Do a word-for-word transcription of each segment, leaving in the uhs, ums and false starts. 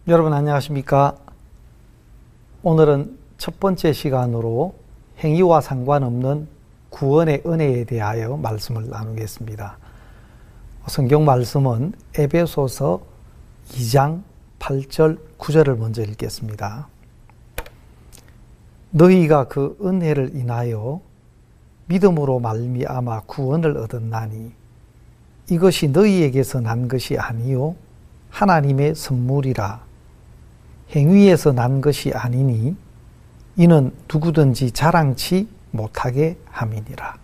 여러분 안녕하십니까? 오늘은 첫 번째 시간으로 행위와 상관없는 구원의 은혜에 대하여 말씀을 나누겠습니다. 성경 말씀은 에베소서 이 장 팔 절 구 절을 먼저 읽겠습니다. 너희가 그 은혜를 인하여 믿음으로 말미암아 구원을 얻었나니 이것이 너희에게서 난 것이 아니요 하나님의 선물이라. 행위에서 난 것이 아니니 이는 누구든지 자랑치 못하게 함이니라.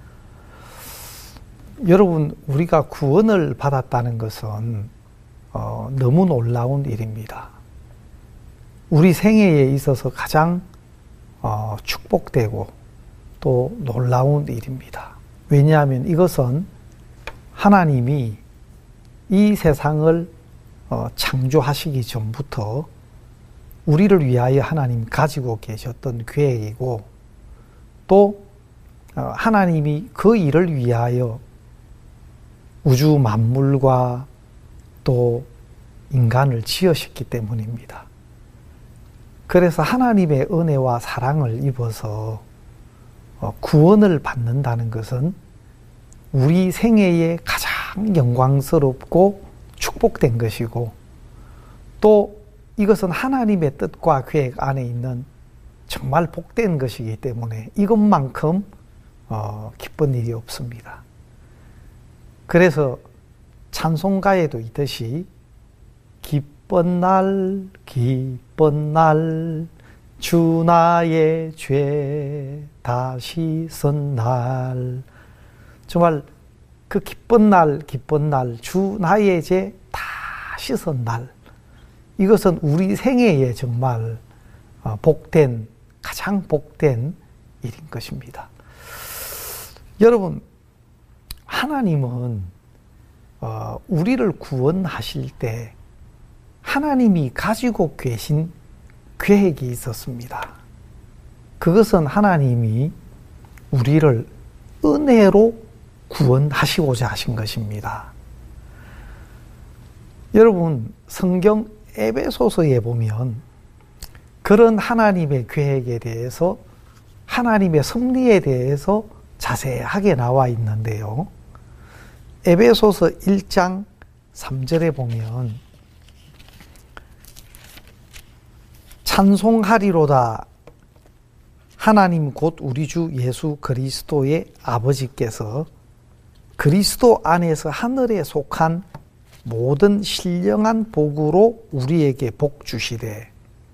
여러분, 우리가 구원을 받았다는 것은 어, 너무 놀라운 일입니다. 우리 생애에 있어서 가장 어, 축복되고 또 놀라운 일입니다. 왜냐하면 이것은 하나님이 이 세상을 어, 창조하시기 전부터 우리를 위하여 하나님 가지고 계셨던 계획이고 또 하나님이 그 일을 위하여 우주 만물과 또 인간을 지으셨기 때문입니다. 그래서 하나님의 은혜와 사랑을 입어서 구원을 받는다는 것은 우리 생애에 가장 영광스럽고 축복된 것이고 또 이것은 하나님의 뜻과 계획 안에 있는 정말 복된 것이기 때문에 이것만큼 어, 기쁜 일이 없습니다. 그래서 찬송가에도 있듯이 기쁜 날 기쁜 날 주 나의 죄 다시 선 날, 정말 그 기쁜 날 기쁜 날 주 나의 죄 다시 선 날, 이것은 우리 생애에 정말 복된, 가장 복된 일인 것입니다. 여러분, 하나님은 우리를 구원하실 때 하나님이 가지고 계신 계획이 있었습니다. 그것은 하나님이 우리를 은혜로 구원하시고자 하신 것입니다. 여러분, 성경 에베소서에 보면 그런 하나님의 계획에 대해서, 하나님의 섭리에 대해서 자세하게 나와 있는데요. 에베소서 일 장 삼 절에 보면 찬송하리로다 하나님 곧 우리 주 예수 그리스도의 아버지께서 그리스도 안에서 하늘에 속한 모든 신령한 복으로 우리에게 복 주시되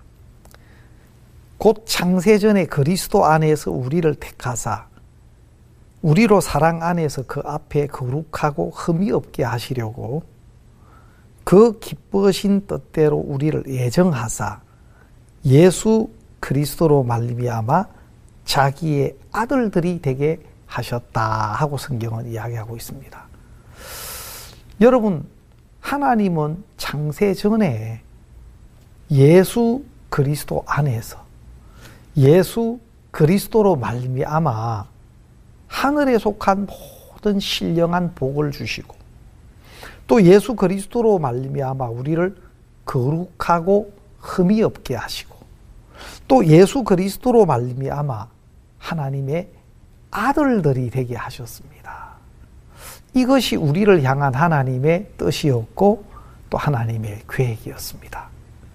곧 창세전에 그리스도 안에서 우리를 택하사 우리로 사랑 안에서 그 앞에 거룩하고 흠이 없게 하시려고 그 기쁘신 뜻대로 우리를 예정하사 예수 그리스도로 말미암아 자기의 아들들이 되게 하셨다 하고 성경은 이야기하고 있습니다. 여러분, 하나님은 창세 전에 예수 그리스도 안에서 예수 그리스도로 말미암아 하늘에 속한 모든 신령한 복을 주시고 또 예수 그리스도로 말미암아 우리를 거룩하고 흠이 없게 하시고 또 예수 그리스도로 말미암아 하나님의 아들들이 되게 하셨습니다. 이것이 우리를 향한 하나님의 뜻이었고 또 하나님의 계획이었습니다.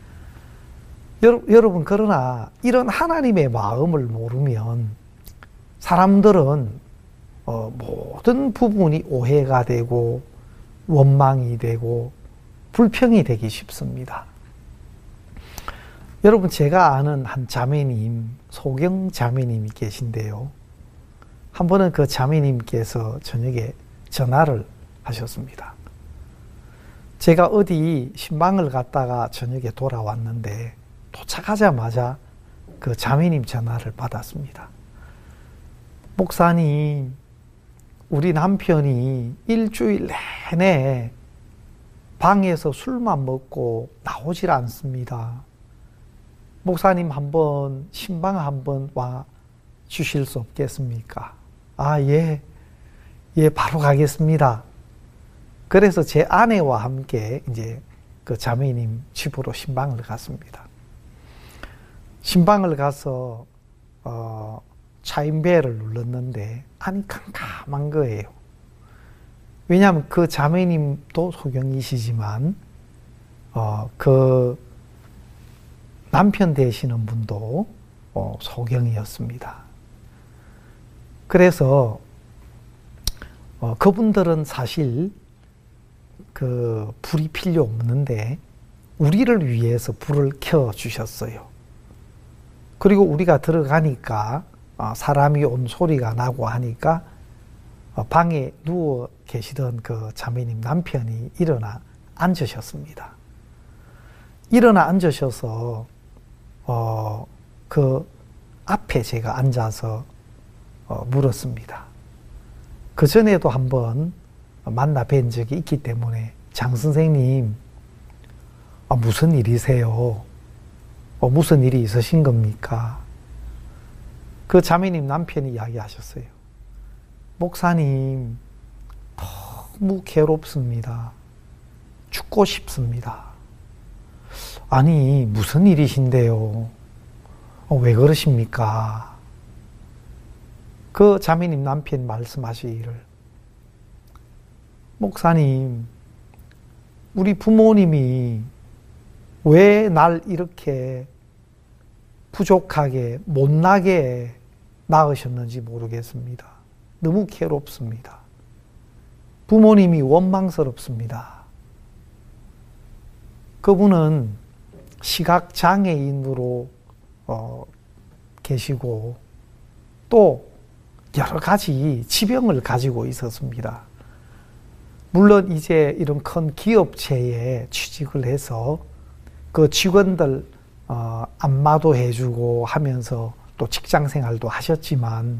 여러분, 그러나 이런 하나님의 마음을 모르면 사람들은 어, 모든 부분이 오해가 되고 원망이 되고 불평이 되기 쉽습니다. 여러분, 제가 아는 한 자매님, 소경 자매님이 계신데요. 한 번은 그 자매님께서 저녁에 전화를 하셨습니다. 제가 어디 신방을 갔다가 저녁에 돌아왔는데 도착하자마자 그 자매님 전화를 받았습니다. 목사님, 우리 남편이 일주일 내내 방에서 술만 먹고 나오질 않습니다. 목사님 한번 신방 한번 와 주실 수 없겠습니까? 아, 예. 예, 바로 가겠습니다. 그래서 제 아내와 함께 이제 그 자매님 집으로 신방을 갔습니다. 신방을 가서 어, 차인벨을 눌렀는데 안이 캄캄한 거예요. 왜냐하면 그 자매님도 소경이시지만 어, 그 남편 되시는 분도 어, 소경이었습니다. 그래서 어, 그분들은 사실 그 불이 필요 없는데 우리를 위해서 불을 켜 주셨어요. 그리고 우리가 들어가니까 어, 사람이 온 소리가 나고 하니까 어, 방에 누워 계시던 그 자매님 남편이 일어나 앉으셨습니다. 일어나 앉으셔서 어, 그 앞에 제가 앉아서 어, 물었습니다. 그 전에도 한번 만나 뵌 적이 있기 때문에 장 선생님, 아, 무슨 일이세요? 어, 무슨 일이 있으신 겁니까? 그 자매님 남편이 이야기하셨어요. 목사님, 너무 괴롭습니다. 죽고 싶습니다. 아니, 무슨 일이신데요? 어, 왜 그러십니까? 그 자매님 남편 말씀하시기를, 목사님, 우리 부모님이 왜 날 이렇게 부족하게 못나게 낳으셨는지 모르겠습니다. 너무 괴롭습니다. 부모님이 원망스럽습니다. 그분은 시각장애인으로 어, 계시고 또 여러 가지 지병을 가지고 있었습니다. 물론 이제 이런 큰 기업체에 취직을 해서 그 직원들 어, 안마도 해주고 하면서 또 직장 생활도 하셨지만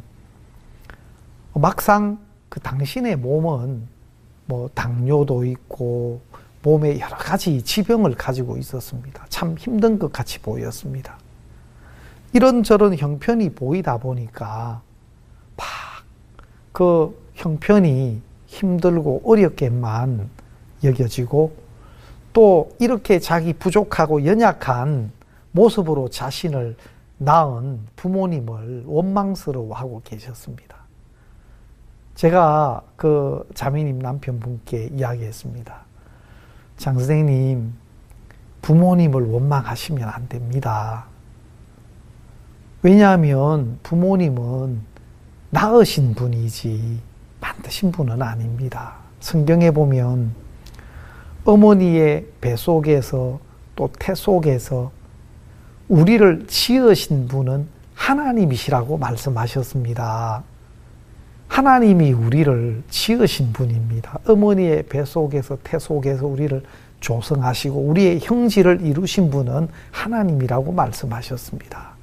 막상 그 당신의 몸은 뭐 당뇨도 있고 몸에 여러 가지 지병을 가지고 있었습니다. 참 힘든 것 같이 보였습니다. 이런저런 형편이 보이다 보니까 막 그 형편이 힘들고 어렵게만 여겨지고 또 이렇게 자기 부족하고 연약한 모습으로 자신을 낳은 부모님을 원망스러워하고 계셨습니다. 제가 그 자매님 남편분께 이야기했습니다. 장 선생님, 부모님을 원망하시면 안 됩니다. 왜냐하면 부모님은 낳으신 분이지 만드신 분은 아닙니다. 성경에 보면 어머니의 뱃속에서 또 태 속에서 우리를 지으신 분은 하나님이시라고 말씀하셨습니다. 하나님이 우리를 지으신 분입니다. 어머니의 뱃속에서 태 속에서 우리를 조성하시고 우리의 형질을 이루신 분은 하나님이라고 말씀하셨습니다.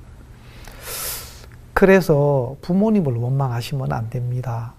그래서 부모님을 원망하시면 안 됩니다.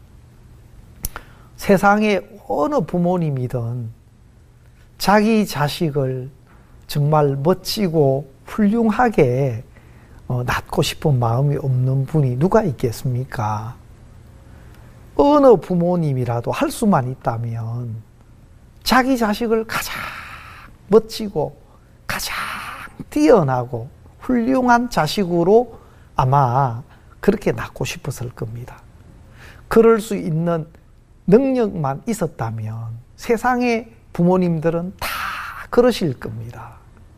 세상의 어느 부모님이든 자기 자식을 정말 멋지고 훌륭하게 낳고 싶은 마음이 없는 분이 누가 있겠습니까? 어느 부모님이라도 할 수만 있다면 자기 자식을 가장 멋지고 가장 뛰어나고 훌륭한 자식으로 아마 그렇게 낳고 싶었을 겁니다. 그럴 수 있는 능력만 있었다면 세상의 부모님들은 다 그러실 겁니다.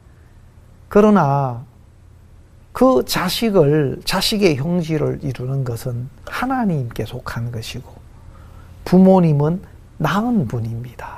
그러나 그 자식을, 자식의 형질을 이루는 것은 하나님께 속한 것이고 부모님은 낳은 분입니다.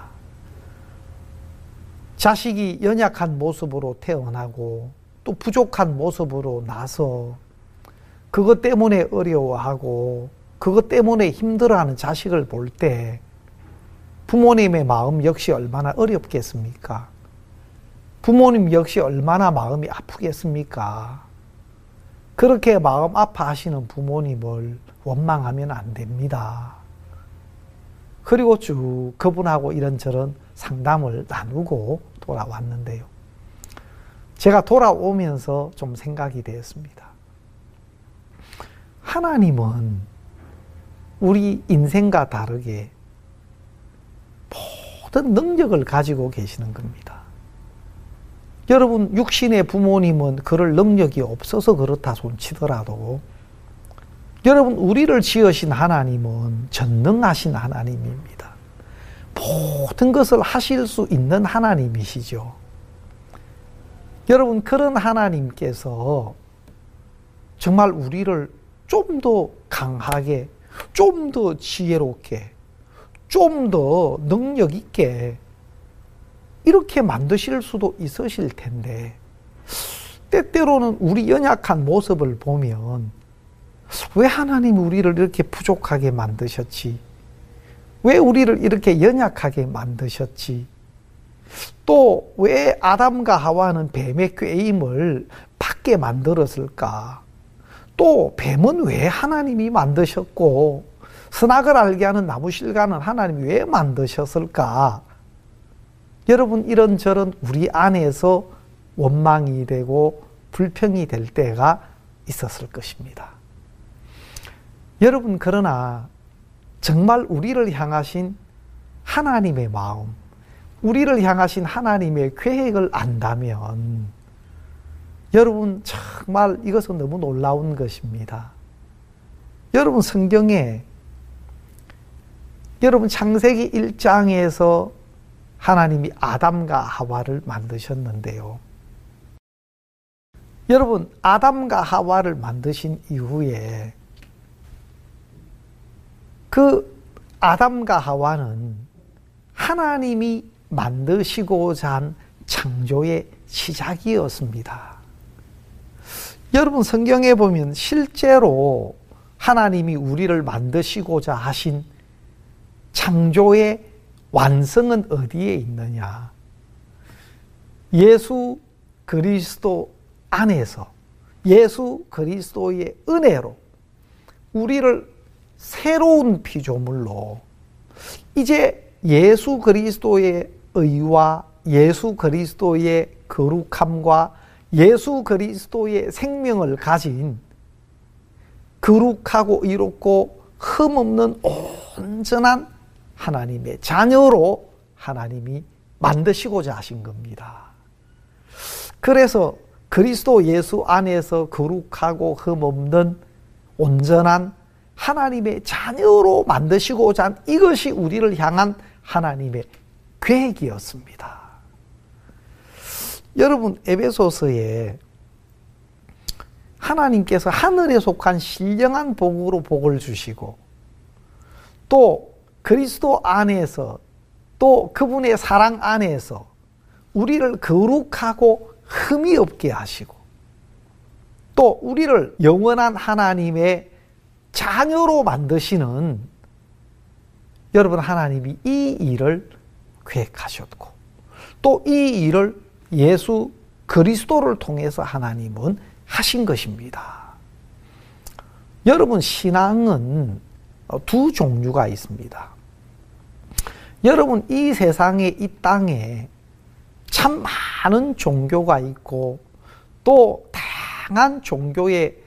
자식이 연약한 모습으로 태어나고 또 부족한 모습으로 나서 그것 때문에 어려워하고 그것 때문에 힘들어하는 자식을 볼 때 부모님의 마음 역시 얼마나 어렵겠습니까? 부모님 역시 얼마나 마음이 아프겠습니까? 그렇게 마음 아파하시는 부모님을 원망하면 안 됩니다. 그리고 쭉 그분하고 이런저런 상담을 나누고 돌아왔는데요. 제가 돌아오면서 좀 생각이 되었습니다. 하나님은 우리 인생과 다르게 모든 능력을 가지고 계시는 겁니다. 여러분 육신의 부모님은 그럴 능력이 없어서 그렇다 손치더라도 여러분 우리를 지으신 하나님은 전능하신 하나님입니다. 모든 것을 하실 수 있는 하나님이시죠. 여러분 그런 하나님께서 정말 우리를 좀 더 강하게, 좀 더 지혜롭게, 좀 더 능력 있게 이렇게 만드실 수도 있으실 텐데 때때로는 우리 연약한 모습을 보면 왜 하나님이 우리를 이렇게 부족하게 만드셨지? 왜 우리를 이렇게 연약하게 만드셨지? 또 왜 아담과 하와는 뱀의 꾀임을 받게 만들었을까? 또 뱀은 왜 하나님이 만드셨고 선악을 알게 하는 나무실과는 하나님이 왜 만드셨을까? 여러분 이런저런 우리 안에서 원망이 되고 불평이 될 때가 있었을 것입니다. 여러분 그러나 정말 우리를 향하신 하나님의 마음, 우리를 향하신 하나님의 계획을 안다면 여러분 정말 이것은 너무 놀라운 것입니다. 여러분 성경에 여러분 창세기 일 장에서 하나님이 아담과 하와를 만드셨는데요. 여러분 아담과 하와를 만드신 이후에 그 아담과 하와는 하나님이 만드시고자 한 창조의 시작이었습니다. 여러분 성경에 보면 실제로 하나님이 우리를 만드시고자 하신 창조의 완성은 어디에 있느냐? 예수 그리스도 안에서 예수 그리스도의 은혜로 우리를 새로운 피조물로 이제 예수 그리스도의 의와 예수 그리스도의 거룩함과 예수 그리스도의 생명을 가진 거룩하고 의롭고 흠없는 온전한 하나님의 자녀로 하나님이 만드시고자 하신 겁니다. 그래서 그리스도 예수 안에서 거룩하고 흠없는 온전한 하나님의 자녀로 만드시고자 한 이것이 우리를 향한 하나님의 계획이었습니다. 여러분 에베소서에 하나님께서 하늘에 속한 신령한 복으로 복을 주시고 또 그리스도 안에서 또 그분의 사랑 안에서 우리를 거룩하고 흠이 없게 하시고 또 우리를 영원한 하나님의 자녀로 만드시는 여러분 하나님이 이 일을 계획하셨고 또 이 일을 예수 그리스도를 통해서 하나님은 하신 것입니다. 여러분 신앙은 두 종류가 있습니다. 여러분 이 세상에 이 땅에 참 많은 종교가 있고 또 다양한 종교의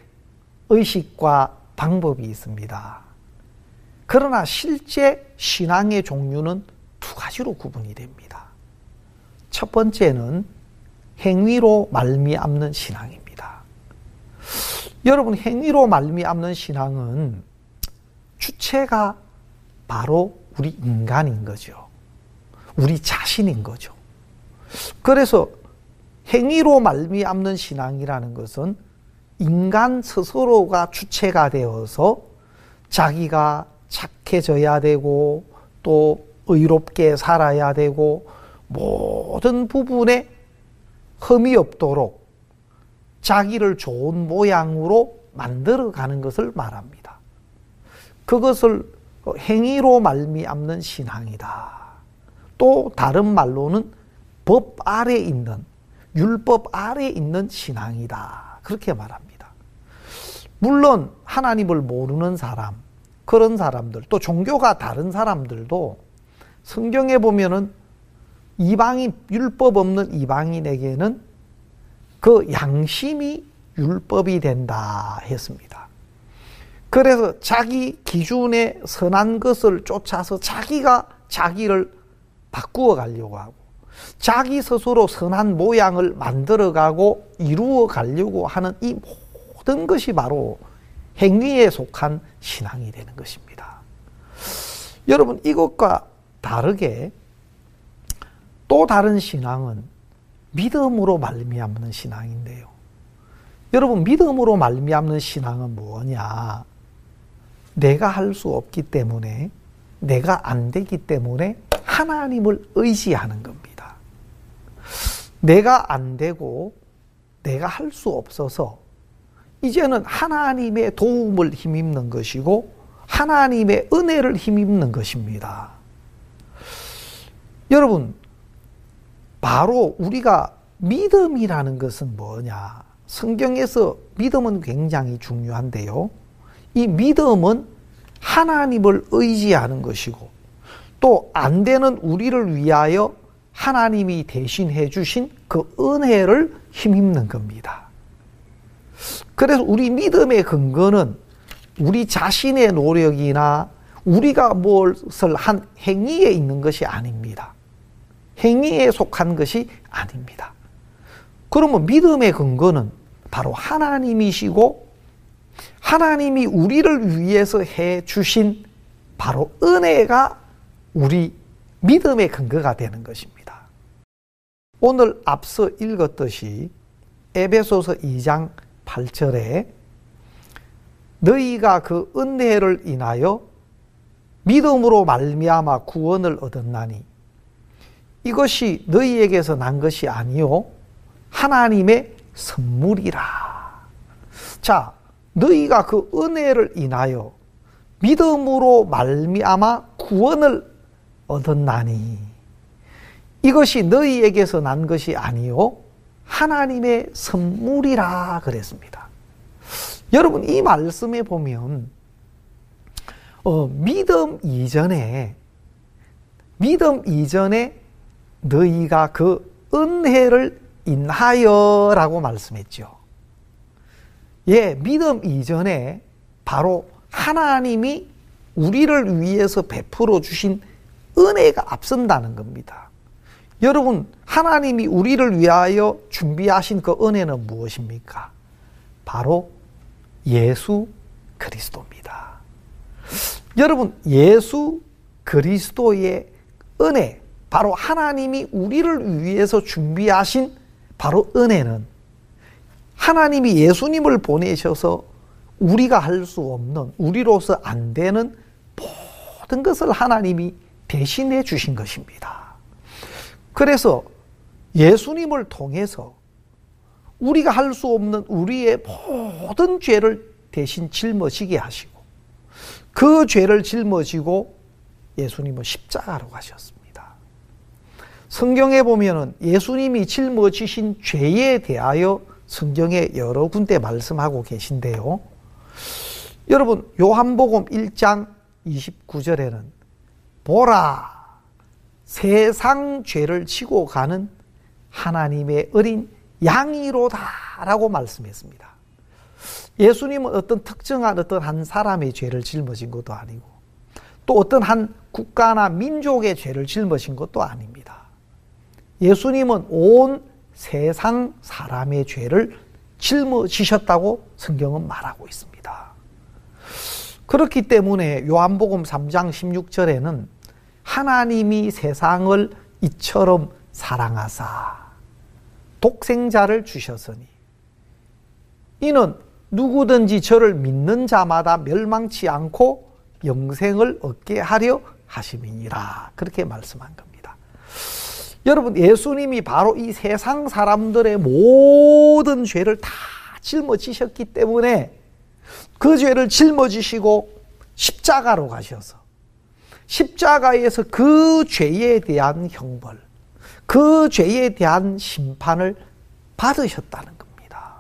의식과 방법이 있습니다. 그러나 실제 신앙의 종류는 두 가지로 구분이 됩니다. 첫 번째는 행위로 말미암는 신앙입니다. 여러분 행위로 말미암는 신앙은 주체가 바로 우리 인간인 거죠. 우리 자신인 거죠. 그래서 행위로 말미암는 신앙이라는 것은 인간 스스로가 주체가 되어서 자기가 착해져야 되고 또 의롭게 살아야 되고 모든 부분에 흠이 없도록 자기를 좋은 모양으로 만들어가는 것을 말합니다. 그것을 행위로 말미암는 신앙이다. 또 다른 말로는 법 아래 있는 율법 아래 있는 신앙이다. 그렇게 말합니다. 물론 하나님을 모르는 사람, 그런 사람들, 또 종교가 다른 사람들도 성경에 보면은 이방인, 율법 없는 이방인에게는 그 양심이 율법이 된다 했습니다. 그래서 자기 기준에 선한 것을 쫓아서 자기가 자기를 바꾸어 가려고 하고 자기 스스로 선한 모양을 만들어가고 이루어 가려고 하는 이 모든 것이 바로 행위에 속한 신앙이 되는 것입니다. 여러분, 이것과 다르게 또 다른 신앙은 믿음으로 말미암는 신앙인데요. 여러분, 믿음으로 말미암는 신앙은 뭐냐? 내가 할 수 없기 때문에, 내가 안 되기 때문에 하나님을 의지하는 겁니다. 내가 안 되고 내가 할 수 없어서 이제는 하나님의 도움을 힘입는 것이고 하나님의 은혜를 힘입는 것입니다. 여러분, 바로 우리가 믿음이라는 것은 뭐냐? 성경에서 믿음은 굉장히 중요한데요. 이 믿음은 하나님을 의지하는 것이고 또 안 되는 우리를 위하여 하나님이 대신해 주신 그 은혜를 힘입는 겁니다. 그래서 우리 믿음의 근거는 우리 자신의 노력이나 우리가 무엇을 한 행위에 있는 것이 아닙니다. 행위에 속한 것이 아닙니다. 그러면 믿음의 근거는 바로 하나님이시고 하나님이 우리를 위해서 해 주신 바로 은혜가 우리 믿음의 근거가 되는 것입니다. 오늘 앞서 읽었듯이 에베소서 이 장 팔 절에 너희가 그 은혜를 인하여 믿음으로 말미암아 구원을 얻었나니 이것이 너희에게서 난 것이 아니요 하나님의 선물이라. 자, 너희가 그 은혜를 인하여 믿음으로 말미암아 구원을 얻었나니 이것이 너희에게서 난 것이 아니요 하나님의 선물이라 그랬습니다. 여러분, 이 말씀에 보면 어, 믿음 이전에 믿음 이전에 너희가 그 은혜를 인하여 라고 말씀했죠. 예, 믿음 이전에 바로 하나님이 우리를 위해서 베풀어 주신 은혜가 앞선다는 겁니다. 여러분, 하나님이 우리를 위하여 준비하신 그 은혜는 무엇입니까? 바로 예수 그리스도입니다. 여러분, 예수 그리스도의 은혜, 바로 하나님이 우리를 위해서 준비하신 바로 은혜는 하나님이 예수님을 보내셔서 우리가 할 수 없는, 우리로서 안 되는 모든 것을 하나님이 대신해 주신 것입니다. 그래서 예수님을 통해서 우리가 할 수 없는 우리의 모든 죄를 대신 짊어지게 하시고 그 죄를 짊어지고 예수님은 십자가로 가셨습니다. 성경에 보면은 예수님이 짊어지신 죄에 대하여 성경에 여러 군데 말씀하고 계신데요. 여러분, 요한복음 일 장 이십구 절에는 보라, 세상 죄를 지고 가는 하나님의 어린 양이로다 라고 말씀했습니다. 예수님은 어떤 특정한 어떤 한 사람의 죄를 짊어진 것도 아니고 또 어떤 한 국가나 민족의 죄를 짊어진 것도 아닙니다. 예수님은 온 세상 사람의 죄를 짊어지셨다고 성경은 말하고 있습니다. 그렇기 때문에 요한복음 삼 장 십육 절에는 하나님이 세상을 이처럼 사랑하사 독생자를 주셨으니 이는 누구든지 저를 믿는 자마다 멸망치 않고 영생을 얻게 하려 하심이니라. 그렇게 말씀한 겁니다. 여러분, 예수님이 바로 이 세상 사람들의 모든 죄를 다 짊어지셨기 때문에 그 죄를 짊어지시고 십자가로 가셔서 십자가에서 그 죄에 대한 형벌, 그 죄에 대한 심판을 받으셨다는 겁니다.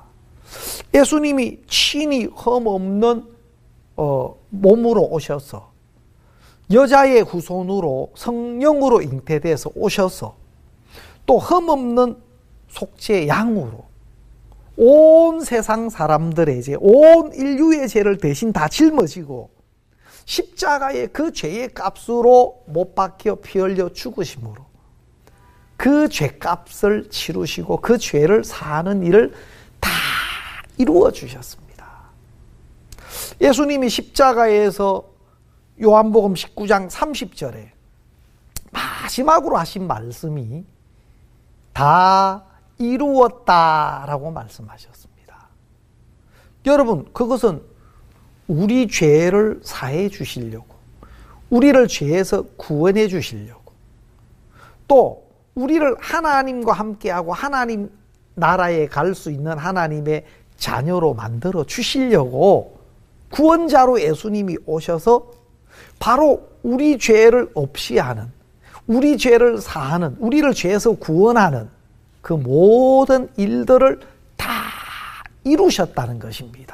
예수님이 친히 흠없는 어, 몸으로 오셔서 여자의 후손으로 성령으로 잉태돼서 오셔서 또 흠없는 속죄 양으로 온 세상 사람들의 죄, 온 인류의 죄를 대신 다 짊어지고 십자가의 그 죄의 값으로 못 박혀 피 흘려 죽으심으로 그 죄값을 치르시고 그 죄를 사하는 일을 다 이루어 주셨습니다. 예수님이 십자가에서 요한복음 십구 장 삼십 절에 마지막으로 하신 말씀이 다 이루었다라고 말씀하셨습니다. 여러분, 그것은 우리 죄를 사해 주시려고, 우리를 죄에서 구원해 주시려고, 또 우리를 하나님과 함께하고 하나님 나라에 갈 수 있는 하나님의 자녀로 만들어 주시려고 구원자로 예수님이 오셔서 바로 우리 죄를 없이 하는, 우리 죄를 사하는, 우리를 죄에서 구원하는 그 모든 일들을 다 이루셨다는 것입니다.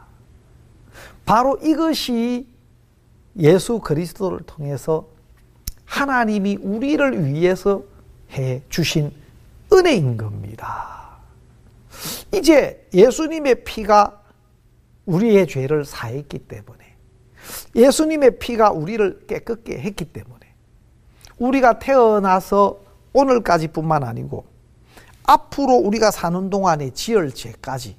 바로 이것이 예수 그리스도를 통해서 하나님이 우리를 위해서 해 주신 은혜인 겁니다. 이제 예수님의 피가 우리의 죄를 사했기 때문에, 예수님의 피가 우리를 깨끗게 했기 때문에, 우리가 태어나서 오늘까지 뿐만 아니고 앞으로 우리가 사는 동안에 지을 죄까지,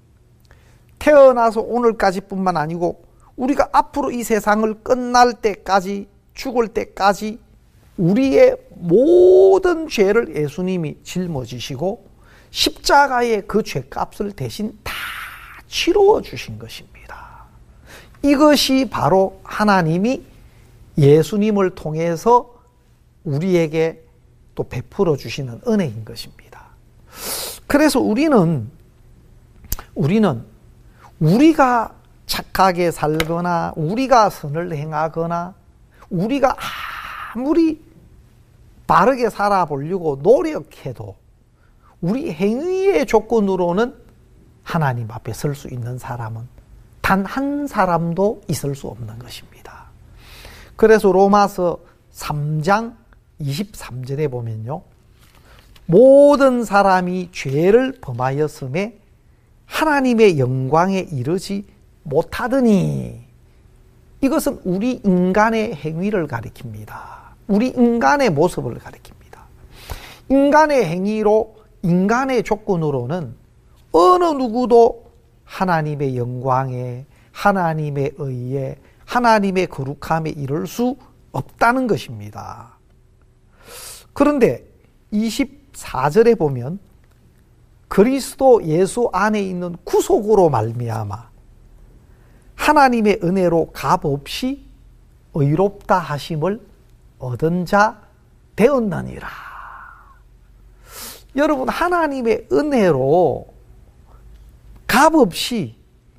태어나서 오늘까지 뿐만 아니고 우리가 앞으로 이 세상을 끝날 때까지, 죽을 때까지 우리의 모든 죄를 예수님이 짊어지시고 십자가의 그 죄값을 대신 다 치루어 주신 것입니다. 이것이 바로 하나님이 예수님을 통해서 우리에게 또 베풀어 주시는 은혜인 것입니다. 그래서 우리는 우리는 우리가 착하게 살거나 우리가 선을 행하거나 우리가 아무리 바르게 살아보려고 노력해도 우리 행위의 조건으로는 하나님 앞에 설 수 있는 사람은 단 한 사람도 있을 수 없는 것입니다. 그래서 로마서 삼 장 이십삼 절에 보면요, 모든 사람이 죄를 범하였음에 하나님의 영광에 이르지 못하더니, 이것은 우리 인간의 행위를 가리킵니다. 우리 인간의 모습을 가리킵니다. 인간의 행위로, 인간의 조건으로는 어느 누구도 하나님의 영광에, 하나님의 의에, 하나님의 거룩함에 이를 수 없다는 것입니다. 그런데 이십사 절에 보면 그리스도 예수 안에 있는 구속으로 말미암아 하나님의 은혜로 값없이 의롭다 하심을 얻은 자 되었느니라. 여러분, 하나님의 은혜로 값없이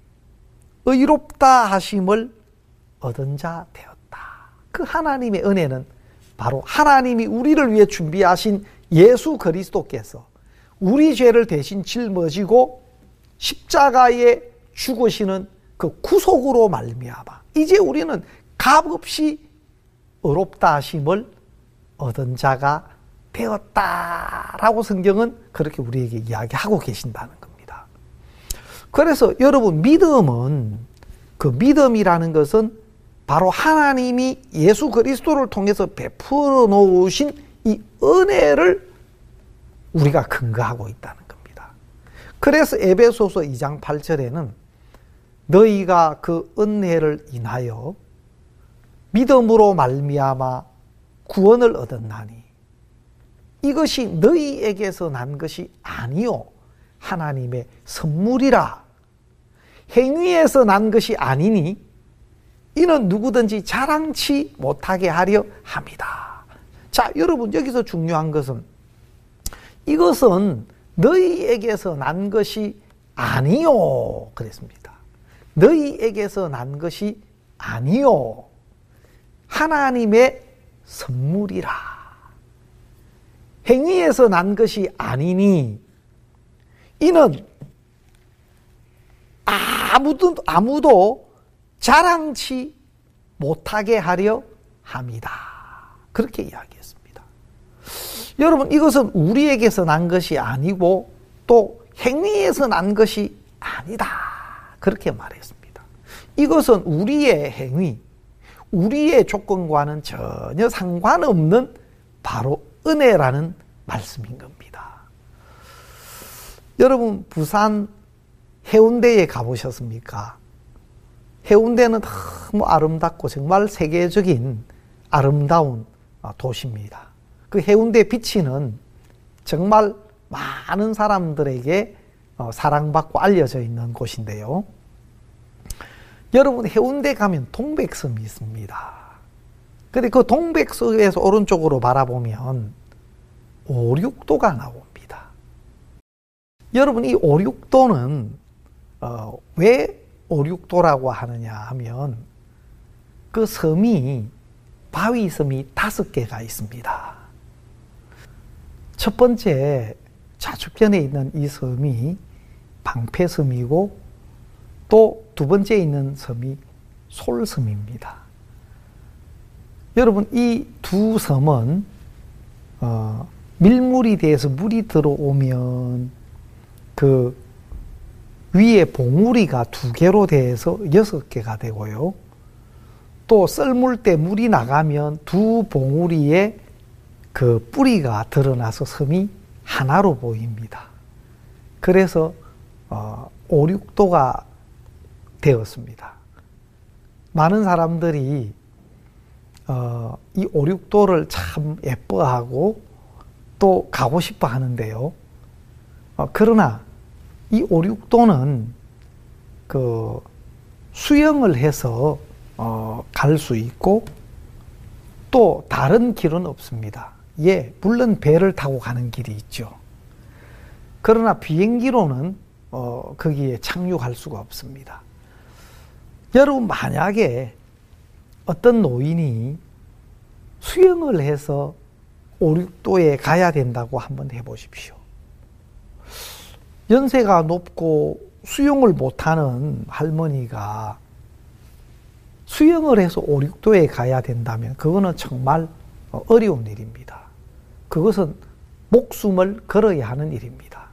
의롭다 하심을 얻은 자 되었다. 그 하나님의 은혜는 바로 하나님이 우리를 위해 준비하신 예수 그리스도께서 우리 죄를 대신 짊어지고 십자가에 죽으시는 그 구속으로 말미암아 이제 우리는 값없이 의롭다 하심을 얻은 자가 되었다라고 성경은 그렇게 우리에게 이야기하고 계신다는 겁니다. 그래서 여러분, 믿음은, 그 믿음이라는 것은 바로 하나님이 예수 그리스도를 통해서 베풀어 놓으신 이 은혜를 우리가 근거하고 있다는 겁니다. 그래서 에베소서 이 장 팔 절에는 너희가 그 은혜를 인하여 믿음으로 말미암아 구원을 얻었나니 이것이 너희에게서 난 것이 아니요 하나님의 선물이라. 행위에서 난 것이 아니니 이는 누구든지 자랑치 못하게 하려 함이다. 자, 여러분, 여기서 중요한 것은 이것은 너희에게서 난 것이 아니요 그랬습니다. 너희에게서 난 것이 아니요 하나님의 선물이라. 행위에서 난 것이 아니니 이는 아무도 아무도 자랑치 못하게 하려 함이다. 그렇게 이야기했습니다. 여러분, 이것은 우리에게서 난 것이 아니고 또 행위에서 난 것이 아니다. 그렇게 말했습니다. 이것은 우리의 행위, 우리의 조건과는 전혀 상관없는 바로 은혜라는 말씀인 겁니다. 여러분, 부산 해운대에 가보셨습니까? 해운대는 너무 아름답고 정말 세계적인 아름다운 도시입니다. 그 해운대 비치는 정말 많은 사람들에게 사랑받고 알려져 있는 곳인데요. 여러분, 해운대 가면 동백섬이 있습니다. 근데 그 동백섬에서 오른쪽으로 바라보면 오륙도가 나옵니다. 여러분, 이 오륙도는 어, 왜 오륙도라고 하느냐 하면 그 섬이 바위섬이 다섯 개가 있습니다. 첫 번째 좌측편에 있는 이 섬이 방패섬이고 또 두 번째 있는 섬이 솔섬입니다. 여러분, 이 두 섬은 어, 밀물이 돼서 물이 들어오면 그 위에 봉우리가 두 개로 돼서 여섯 개가 되고요. 또 썰물 때 물이 나가면 두 봉우리에 그 뿌리가 드러나서 섬이 하나로 보입니다. 그래서 어, 오륙도가 되었습니다. 많은 사람들이 어, 이 오륙도를 참 예뻐하고 또 가고 싶어 하는데요. 어, 그러나 이 오륙도는 그 수영을 해서 어, 갈 수 있고 또 다른 길은 없습니다. 예, 물론 배를 타고 가는 길이 있죠. 그러나 비행기로는 어, 거기에 착륙할 수가 없습니다. 여러분, 만약에 어떤 노인이 수영을 해서 오륙도에 가야 된다고 한번 해보십시오. 연세가 높고 수영을 못하는 할머니가 수영을 해서 오륙도에 가야 된다면 그거는 정말 어려운 일입니다. 그것은 목숨을 걸어야 하는 일입니다.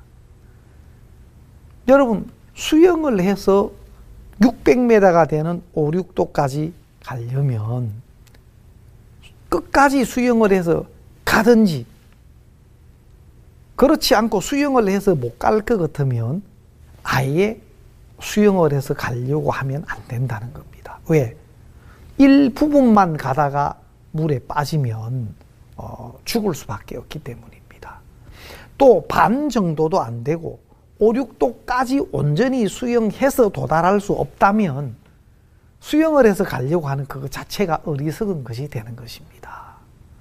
여러분, 수영을 해서 육백 미터가 되는 오륙도까지 가려면 끝까지 수영을 해서 가든지, 그렇지 않고 수영을 해서 못 갈 것 같으면 아예 수영을 해서 가려고 하면 안 된다는 겁니다. 왜? 일부분만 가다가 물에 빠지면 어, 죽을 수밖에 없기 때문입니다. 또 반 정도도 안 되고 오륙도까지 온전히 수영해서 도달할 수 없다면 수영을 해서 가려고 하는 그것 자체가 어리석은 것이 되는 것입니다.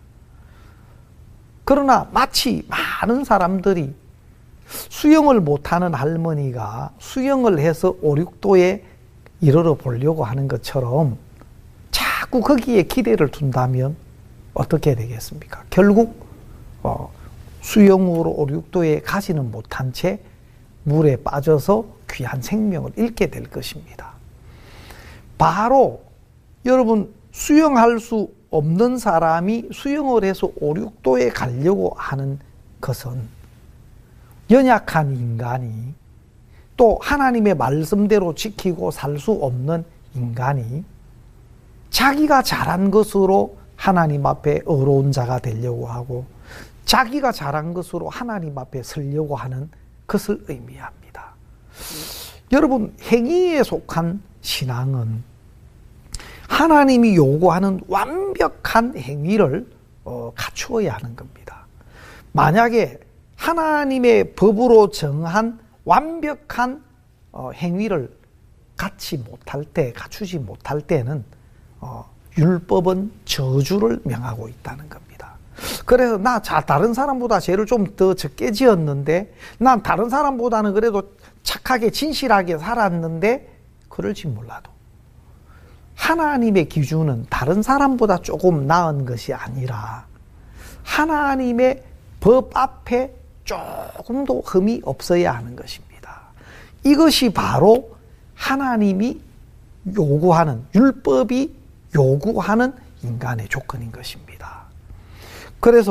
그러나 마치 많은 사람들이 수영을 못하는 할머니가 수영을 해서 오륙도에 이르러 보려고 하는 것처럼 자꾸 거기에 기대를 둔다면 어떻게 되겠습니까? 결국 어, 수영으로 오륙도에 가지는 못한 채 물에 빠져서 귀한 생명을 잃게 될 것입니다. 바로 여러분, 수영할 수 없는 사람이 수영을 해서 오륙도에 가려고 하는 것은 연약한 인간이, 또 하나님의 말씀대로 지키고 살 수 없는 인간이 자기가 잘한 것으로 하나님 앞에 의로운 자가 되려고 하고 자기가 잘한 것으로 하나님 앞에 서려고 하는 것을 의미합니다. 여러분, 행위에 속한 신앙은 하나님이 요구하는 완벽한 행위를 어, 갖추어야 하는 겁니다. 만약에 하나님의 법으로 정한 완벽한 어, 행위를 갖지 못할 때, 갖추지 못할 때는 어, 율법은 저주를 명하고 있다는 겁니다. 그래서 나 자, 다른 사람보다 죄를 좀 더 적게 지었는데, 난 다른 사람보다는 그래도 착하게 진실하게 살았는데, 그럴지 몰라도 하나님의 기준은 다른 사람보다 조금 나은 것이 아니라 하나님의 법 앞에 조금도 흠이 없어야 하는 것입니다. 이것이 바로 하나님이 요구하는, 율법이 요구하는 인간의 조건인 것입니다. 그래서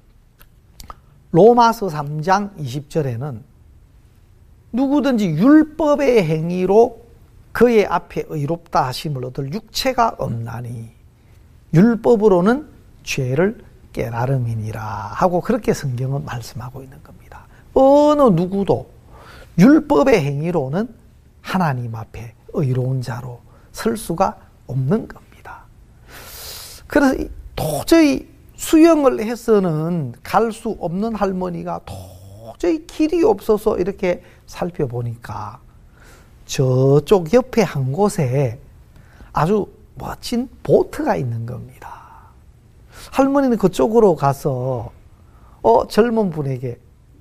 로마서 삼 장 이십 절에는 누구든지 율법의 행위로 그의 앞에 의롭다 하심을 얻을 육체가 없나니 율법으로는 죄를 깨달음이니라 하고 그렇게 성경은 말씀하고 있는 겁니다. 어느 누구도 율법의 행위로는 하나님 앞에 의로운 자로 설 수가 없는 겁니다. 그래서 도저히 수영을 해서는 갈 수 없는 할머니가 도저히 길이 없어서 이렇게 살펴보니까 저쪽 옆에 한 곳에 아주 멋진 보트가 있는 겁니다. 할머니는 그쪽으로 가서 어 젊은 분에게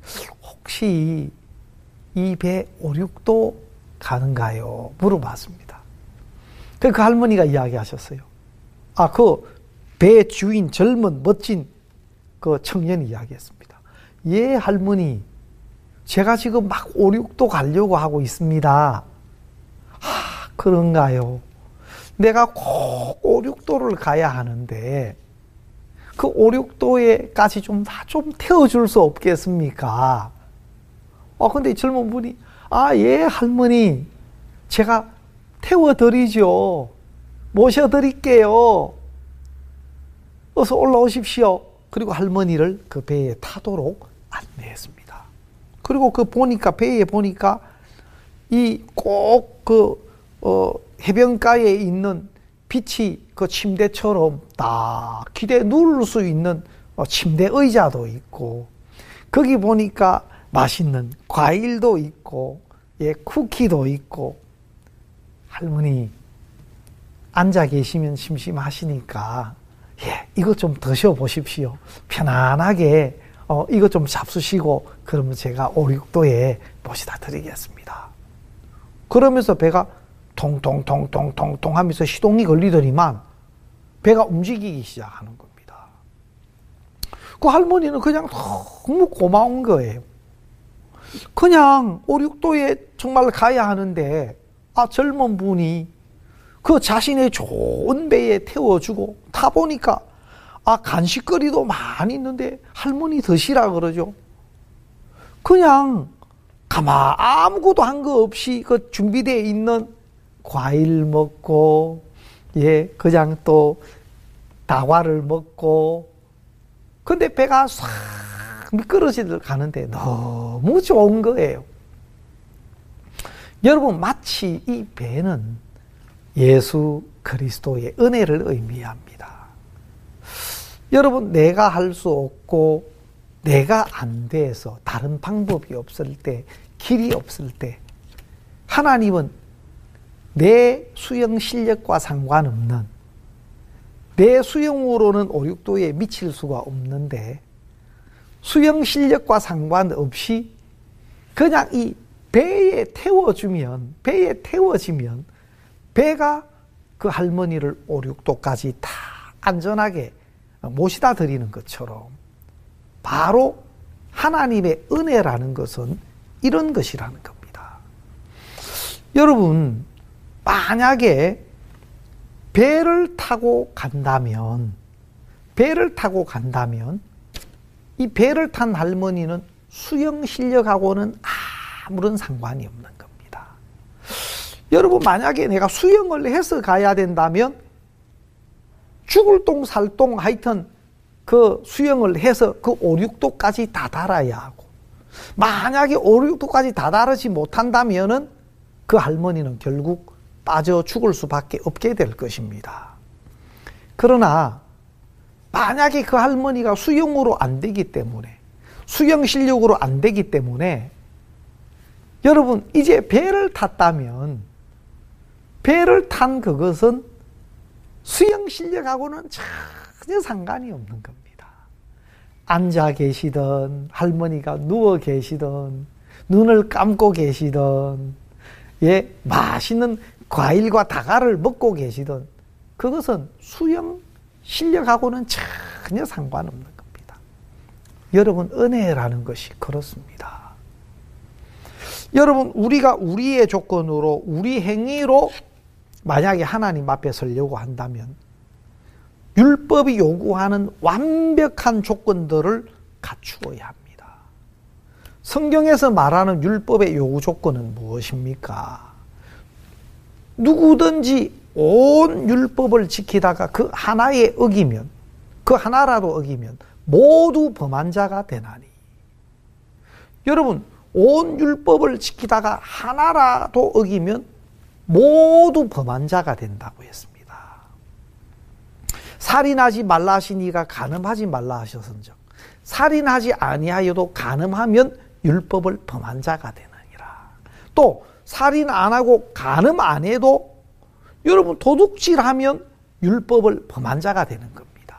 혹시 이 배 오륙도 가는가요? 물어봤습니다. 그 할머니가 이야기하셨어요. 아, 그 배 주인 젊은 멋진 그 청년이 이야기했습니다. 예, 할머니, 제가 지금 막 오륙도 가려고 하고 있습니다. 아, 그런가요? 내가 꼭 오륙도를 가야 하는데 그 오륙도에까지 좀 다 좀 태워줄 수 없겠습니까? 아, 근데 젊은 분이 아, 예, 할머니, 제가 태워드리죠. 모셔드릴게요. 어서 올라오십시오. 그리고 할머니를 그 배에 타도록 안내했습니다. 그리고 그 보니까, 배에 보니까 이 꼭 그, 어, 해변가에 있는 빛이 그 침대처럼 딱 기대에 누울 수 있는 침대 의자도 있고, 거기 보니까 맛있는 과일도 있고, 예, 쿠키도 있고, 할머니, 앉아 계시면 심심하시니까, 예, 이거 좀 드셔보십시오. 편안하게, 어, 이거 좀 잡수시고, 그러면 제가 오륙도에 모시다 드리겠습니다. 그러면서 배가 통통통통통통 하면서 시동이 걸리더니만, 배가 움직이기 시작하는 겁니다. 그 할머니는 그냥 너무 고마운 거예요. 그냥 오륙도에 정말 가야 하는데, 아, 젊은 분이 그 자신의 좋은 배에 태워주고 타보니까, 아, 간식거리도 많이 있는데 할머니 드시라 그러죠. 그냥 가만 아무것도 한 거 없이 그 준비되어 있는 과일 먹고, 예, 그냥 또 다과를 먹고, 근데 배가 싹 미끄러지듯 가는데 너무 좋은 거예요. 여러분, 마치 이 배는 예수 그리스도의 은혜를 의미합니다. 여러분, 내가 할 수 없고 내가 안 돼서 다른 방법이 없을 때, 길이 없을 때, 하나님은 내 수영 실력과 상관없는, 내 수영으로는 오륙도에 미칠 수가 없는데 수영 실력과 상관없이 그냥 이 배에 태워주면, 배에 태워지면 배가 그 할머니를 오륙도까지 다 안전하게 모시다 드리는 것처럼, 바로 하나님의 은혜라는 것은 이런 것이라는 겁니다. 여러분, 만약에 배를 타고 간다면, 배를 타고 간다면 이 배를 탄 할머니는 수영 실력하고는 아무런 상관이 없는 겁니다. 여러분, 만약에 내가 수영을 해서 가야 된다면 죽을 똥 살똥 하여튼 그 수영을 해서 그 오륙도까지 다다라야 하고, 만약에 오륙도까지 다다르지 못한다면은 그 할머니는 결국 빠져 죽을 수밖에 없게 될 것입니다. 그러나 만약에 그 할머니가 수영으로 안 되기 때문에, 수영 실력으로 안 되기 때문에, 여러분, 이제 배를 탔다면 배를 탄 그것은 수영 실력하고는 전혀 상관이 없는 겁니다. 앉아 계시든 할머니가 누워 계시든 눈을 감고 계시든, 예, 맛있는 과일과 다과를 먹고 계시든 그것은 수영 실력하고는 전혀 상관없는 겁니다. 여러분, 은혜라는 것이 그렇습니다. 여러분, 우리가 우리의 조건으로, 우리 행위로 만약에 하나님 앞에 서려고 한다면 율법이 요구하는 완벽한 조건들을 갖추어야 합니다. 성경에서 말하는 율법의 요구 조건은 무엇입니까? 누구든지 온 율법을 지키다가 그 하나에 어기면 그 하나라도 어기면 모두 범한 자가 되나니. 여러분, 온 율법을 지키다가 하나라도 어기면 모두 범한 자가 된다고 했습니다. 살인하지 말라 하시니가 간음하지 말라 하셨은즉 살인하지 아니하여도 간음하면 율법을 범한 자가 되느니라. 또 살인 안 하고 간음 안 해도 여러분 도둑질하면 율법을 범한 자가 되는 겁니다.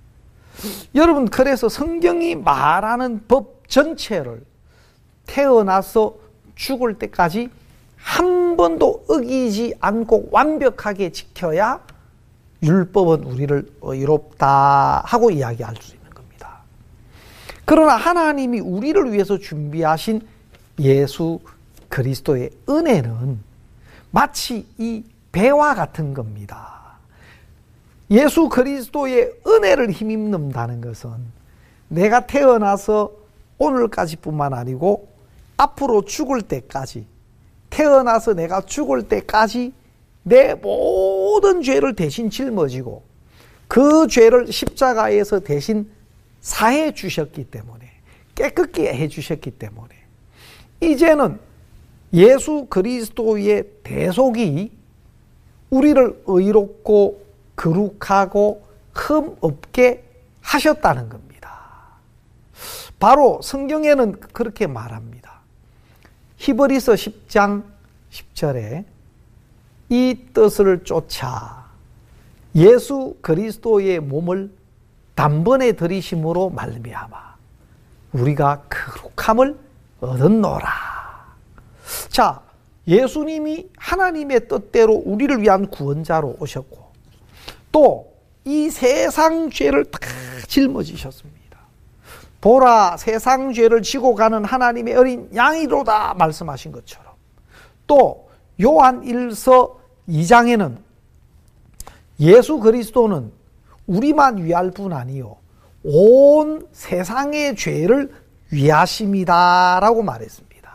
여러분, 그래서 성경이 말하는 법 전체를 태어나서 죽을 때까지 한 번도 어기지 않고 완벽하게 지켜야 율법은 우리를 의롭다 하고 이야기할 수 있는 겁니다. 그러나 하나님이 우리를 위해서 준비하신 예수 그리스도의 은혜는 마치 이 배와 같은 겁니다. 예수 그리스도의 은혜를 힘입는다는 것은 내가 태어나서 오늘까지 뿐만 아니고 앞으로 죽을 때까지, 태어나서 내가 죽을 때까지 내 모든 죄를 대신 짊어지고 그 죄를 십자가에서 대신 사해 주셨기 때문에, 깨끗게 해 주셨기 때문에 이제는 예수 그리스도의 대속이 우리를 의롭고 거룩하고 흠 없게 하셨다는 겁니다. 바로 성경에는 그렇게 말합니다. 히브리서 십 장 십 절에 이 뜻을 쫓아 예수 그리스도의 몸을 단번에 들이심으로 말미암아 우리가 거룩함을 얻었노라. 자, 예수님이 하나님의 뜻대로 우리를 위한 구원자로 오셨고 또 이 세상 죄를 다 짊어지셨습니다. 보라, 세상 죄를 지고 가는 하나님의 어린 양이로다 말씀하신 것처럼, 또 요한 일서 이 장에는 예수 그리스도는 우리만 위할 뿐 아니요 온 세상의 죄를 위하심이다 라고 말했습니다.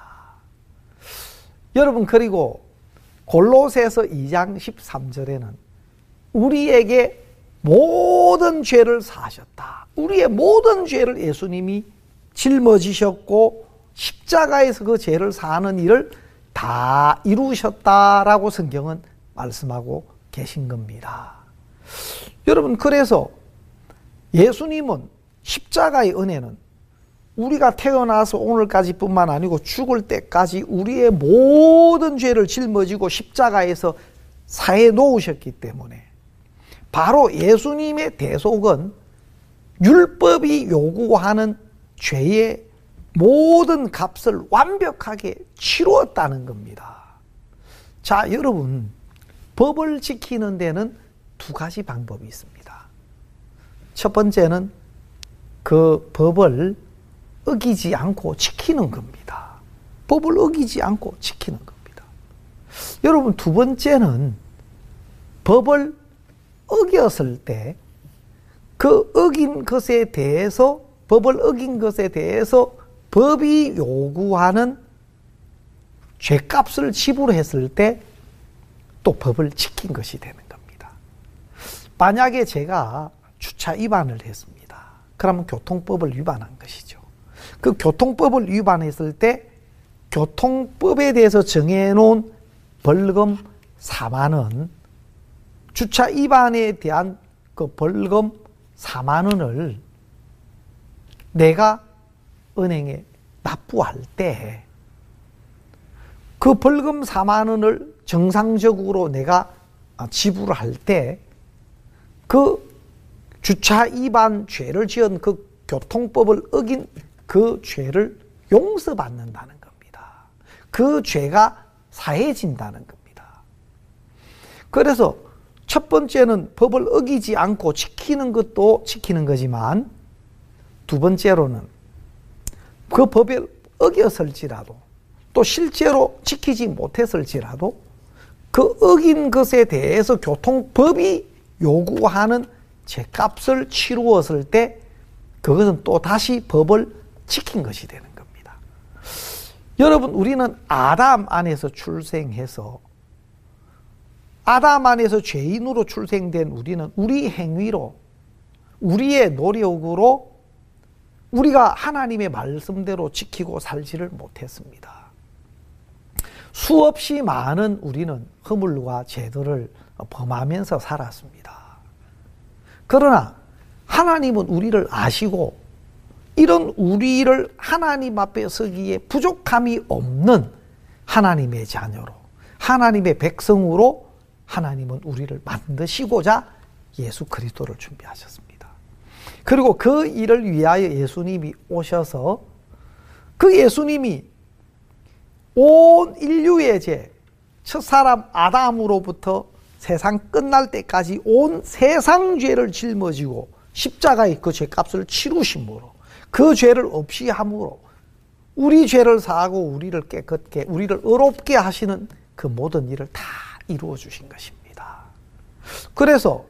여러분, 그리고 골로새서 이 장 십삼 절에는 우리에게 모든 죄를 사하셨다. 우리의 모든 죄를 예수님이 짊어지셨고 십자가에서 그 죄를 사하는 일을 다 이루셨다라고 성경은 말씀하고 계신 겁니다. 여러분, 그래서 예수님은 십자가의 은혜는 우리가 태어나서 오늘까지 뿐만 아니고 죽을 때까지 우리의 모든 죄를 짊어지고 십자가에서 사해 놓으셨기 때문에 바로 예수님의 대속은 율법이 요구하는 죄의 모든 값을 완벽하게 치루었다는 겁니다. 자, 여러분, 법을 지키는 데는 두 가지 방법이 있습니다. 첫 번째는 그 법을 어기지 않고 지키는 겁니다. 법을 어기지 않고 지키는 겁니다. 여러분, 두 번째는 법을 어겼을 때 그 어긴 것에 대해서, 법을 어긴 것에 대해서 법이 요구하는 죄값을 지불했을 때 또 법을 지킨 것이 되는 겁니다. 만약에 제가 주차 위반을 했습니다. 그러면 교통법을 위반한 것이죠. 그 교통법을 위반했을 때 교통법에 대해서 정해놓은 벌금 사만 원, 주차 위반에 대한 그 벌금 사만 원을 내가 은행에 납부할 때 그 벌금 사만 원을 정상적으로 내가 지불할 때 그 주차 위반 죄를 지은 그 교통법을 어긴 그 죄를 용서받는다는 겁니다. 그 죄가 사해진다는 겁니다. 그래서 첫 번째는 법을 어기지 않고 지키는 것도 지키는 거지만 두 번째로는 그 법을 어겼을지라도 또 실제로 지키지 못했을지라도 그 어긴 것에 대해서 교통법이 요구하는 죄값을 치루었을 때 그것은 또 다시 법을 지킨 것이 되는 겁니다. 여러분, 우리는 아담 안에서 출생해서 아담 안에서 죄인으로 출생된 우리는 우리 행위로 우리의 노력으로 우리가 하나님의 말씀대로 지키고 살지를 못했습니다. 수없이 많은 우리는 허물과 죄들을 범하면서 살았습니다. 그러나 하나님은 우리를 아시고 이런 우리를 하나님 앞에 서기에 부족함이 없는 하나님의 자녀로, 하나님의 백성으로 하나님은 우리를 만드시고자 예수 그리스도를 준비하셨습니다. 그리고 그 일을 위하여 예수님이 오셔서 그 예수님이 온 인류의 죄, 첫사람 아담으로부터 세상 끝날 때까지 온 세상 죄를 짊어지고 십자가에 그 죄값을 치루심으로, 그 죄를 없이 함으로 우리 죄를 사하고 우리를 깨끗게, 우리를 의롭게 하시는 그 모든 일을 다 이루어 주신 것입니다. 그래서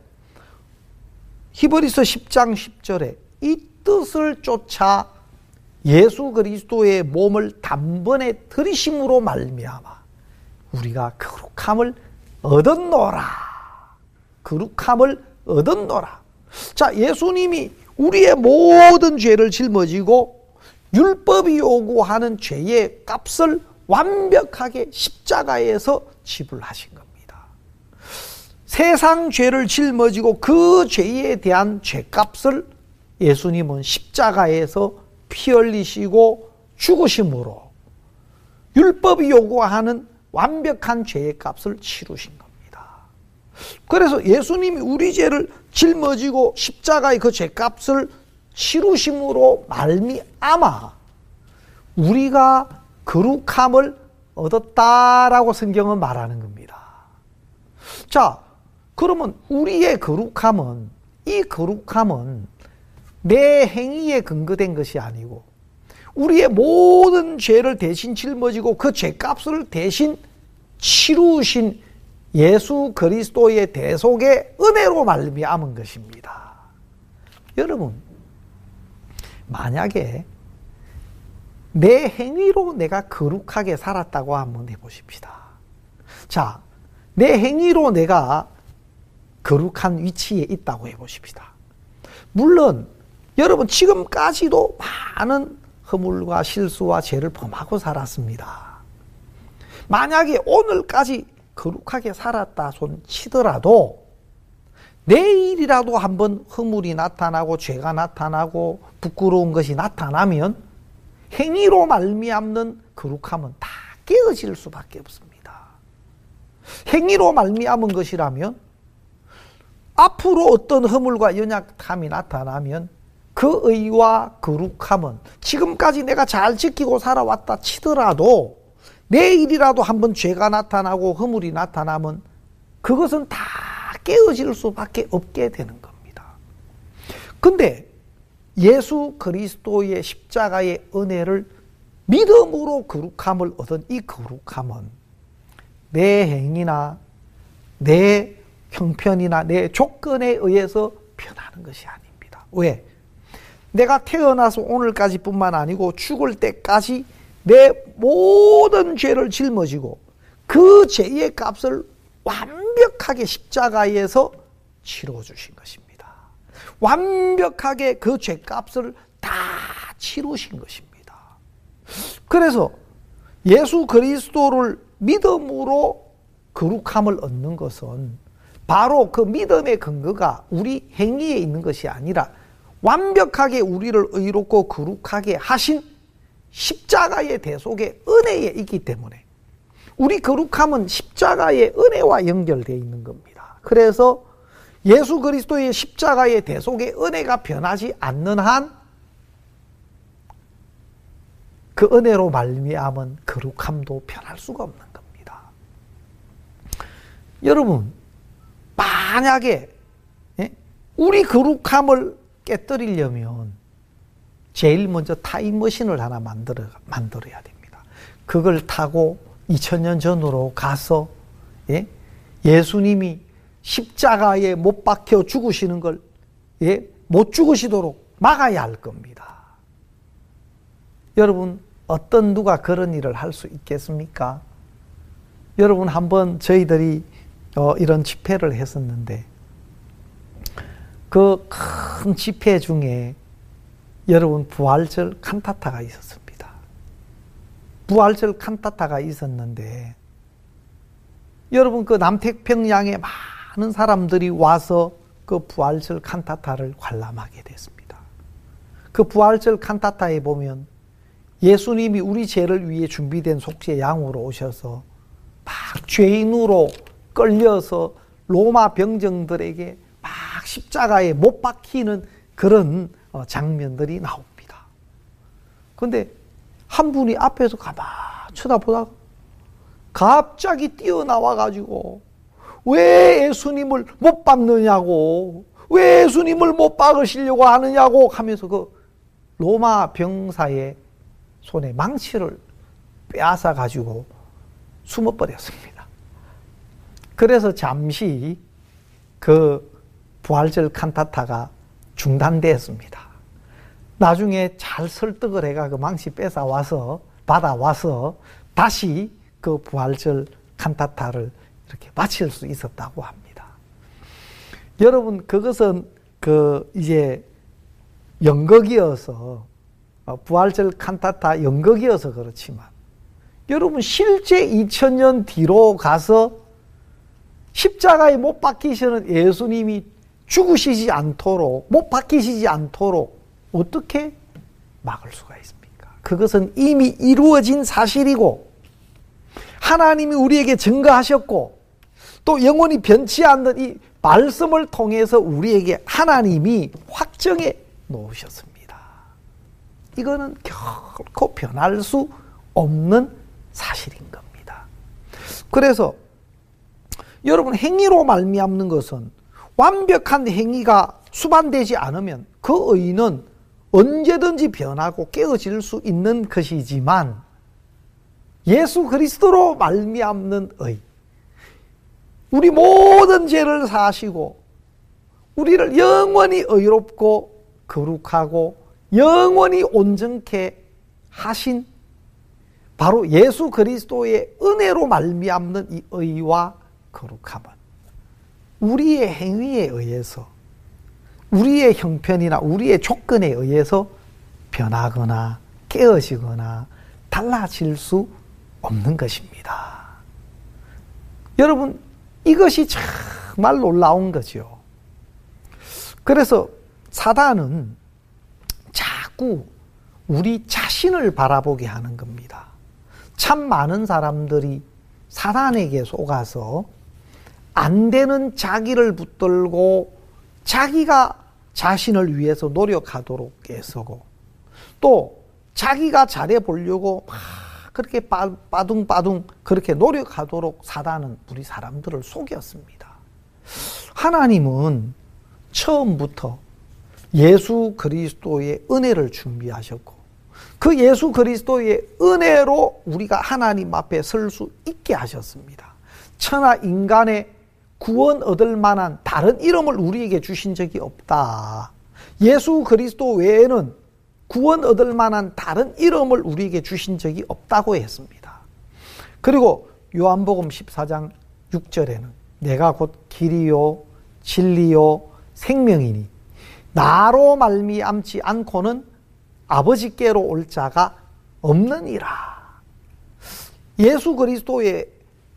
히브리서 십 장 십 절에 이 뜻을 쫓아 예수 그리스도의 몸을 단번에 들이심으로 말미암아 우리가 거룩함을 얻었노라. 거룩함을 얻었노라. 자, 예수님이 우리의 모든 죄를 짊어지고 율법이 요구하는 죄의 값을 완벽하게 십자가에서 지불하신 겁니다. 세상 죄를 짊어지고 그 죄에 대한 죄값을 예수님은 십자가에서 피 흘리시고 죽으심으로 율법이 요구하는 완벽한 죄의 값을 치르신 겁니다. 그래서 예수님이 우리 죄를 짊어지고 십자가의 그 죄값을 치르심으로 말미암아 우리가 거룩함을 얻었다라고 성경은 말하는 겁니다. 자, 그러면 우리의 거룩함은, 이 거룩함은 내 행위에 근거된 것이 아니고 우리의 모든 죄를 대신 짊어지고 그 죄값을 대신 치루신 예수 그리스도의 대속의 은혜로 말미암은 것입니다. 여러분, 만약에 내 행위로 내가 거룩하게 살았다고 한번 해보십시다. 자, 내 행위로 내가 거룩한 위치에 있다고 해보십시다. 물론 여러분 지금까지도 많은 허물과 실수와 죄를 범하고 살았습니다. 만약에 오늘까지 거룩하게 살았다 손 치더라도 내일이라도 한번 허물이 나타나고 죄가 나타나고 부끄러운 것이 나타나면 행위로 말미암는 거룩함은 다 깨어질 수밖에 없습니다. 행위로 말미암은 것이라면 앞으로 어떤 허물과 연약함이 나타나면 그 의와 거룩함은 지금까지 내가 잘 지키고 살아왔다 치더라도 내일이라도 한번 죄가 나타나고 허물이 나타나면 그것은 다 깨어질 수밖에 없게 되는 겁니다. 근데 예수 그리스도의 십자가의 은혜를 믿음으로 거룩함을 얻은 이 거룩함은 내 행위나 내 형편이나 내 조건에 의해서 변하는 것이 아닙니다. 왜? 내가 태어나서 오늘까지 뿐만 아니고 죽을 때까지 내 모든 죄를 짊어지고 그 죄의 값을 완벽하게 십자가에서 치러주신 것입니다. 완벽하게 그 죄값을 다 치르신 것입니다. 그래서 예수 그리스도를 믿음으로 거룩함을 얻는 것은 바로 그 믿음의 근거가 우리 행위에 있는 것이 아니라 완벽하게 우리를 의롭고 거룩하게 하신 십자가의 대속의 은혜에 있기 때문에 우리 거룩함은 십자가의 은혜와 연결되어 있는 겁니다. 그래서 예수 그리스도의 십자가의 대속의 은혜가 변하지 않는 한 그 은혜로 말미암은 거룩함도 변할 수가 없는 겁니다. 여러분, 만약에 우리 거룩함을 깨뜨리려면 제일 먼저 타임머신을 하나 만들어, 만들어야 됩니다. 그걸 타고 이천 년 전으로 가서 예? 예수님이 십자가에 못 박혀 죽으시는 걸 예? 못 죽으시도록 막아야 할 겁니다. 여러분, 어떤 누가 그런 일을 할 수 있겠습니까? 여러분, 한번 저희들이 어, 이런 집회를 했었는데 그 큰 집회 중에 여러분 부활절 칸타타가 있었습니다. 부활절 칸타타가 있었는데 여러분 그 남태평양에 많은 사람들이 와서 그 부활절 칸타타를 관람하게 됐습니다. 그 부활절 칸타타에 보면 예수님이 우리 죄를 위해 준비된 속죄 양으로 오셔서 막 죄인으로 끌려서 로마 병정들에게 막 십자가에 못 박히는 그런 장면들이 나옵니다. 그런데 한 분이 앞에서 가만히 쳐다보다가 갑자기 뛰어나와가지고 왜 예수님을 못 박느냐고, 왜 예수님을 못 박으시려고 하느냐고 하면서 그 로마 병사의 손에 망치를 빼앗아 가지고 숨어버렸습니다. 그래서 잠시 그 부활절 칸타타가 중단되었습니다. 나중에 잘 설득을 해가 그 망치 뺏어 와서 받아와서 다시 그 부활절 칸타타를 이렇게 마칠 수 있었다고 합니다. 여러분 그것은 그 이제 연극이어서 부활절 칸타타 연극이어서 그렇지만 여러분 실제 이천 년 뒤로 가서 십자가에 못 박히시는 예수님이 죽으시지 않도록, 못 박히시지 않도록 어떻게 막을 수가 있습니까? 그것은 이미 이루어진 사실이고 하나님이 우리에게 증거하셨고 또 영원히 변치 않는 이 말씀을 통해서 우리에게 하나님이 확정해 놓으셨습니다. 이거는 결코 변할 수 없는 사실인 겁니다. 그래서 여러분 행위로 말미암는 것은 완벽한 행위가 수반되지 않으면 그 의는 언제든지 변하고 깨어질 수 있는 것이지만 예수 그리스도로 말미암는 의, 우리 모든 죄를 사하시고 우리를 영원히 의롭고 거룩하고 영원히 온전케 하신 바로 예수 그리스도의 은혜로 말미암는 이 의와 거룩함은 우리의 행위에 의해서 우리의 형편이나 우리의 조건에 의해서 변하거나 깨어지거나 달라질 수 없는 것입니다. 여러분 이것이 정말 놀라운 거죠. 그래서 사단은 자꾸 우리 자신을 바라보게 하는 겁니다. 참 많은 사람들이 사단에게 속아서 안 되는 자기를 붙들고 자기가 자신을 위해서 노력하도록 애쓰고 또 자기가 잘해 보려고 막 그렇게 빠둥빠둥 그렇게 노력하도록 사단은 우리 사람들을 속였습니다. 하나님은 처음부터 예수 그리스도의 은혜를 준비하셨고 그 예수 그리스도의 은혜로 우리가 하나님 앞에 설 수 있게 하셨습니다. 천하 인간의 구원 얻을 만한 다른 이름을 우리에게 주신 적이 없다. 예수 그리스도 외에는 구원 얻을 만한 다른 이름을 우리에게 주신 적이 없다고 했습니다. 그리고 요한복음 십사 장 육 절에는 내가 곧 길이요 진리요 생명이니 나로 말미암지 않고는 아버지께로 올 자가 없느니라. 예수 그리스도의